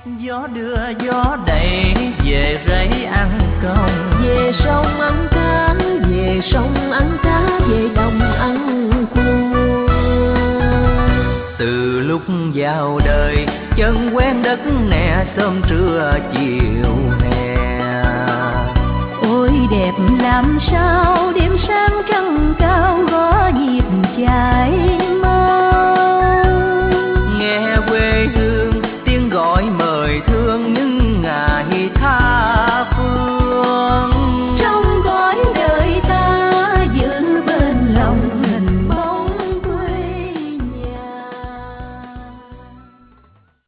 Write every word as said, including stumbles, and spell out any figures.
Gió đưa gió đẩy về rẫy ăn công, về sông ăn cá, về sông ăn cá, về đồng ăn cua. Từ lúc vào đời chân quen đất nè, sớm trưa chiều hè. Ôi đẹp làm sao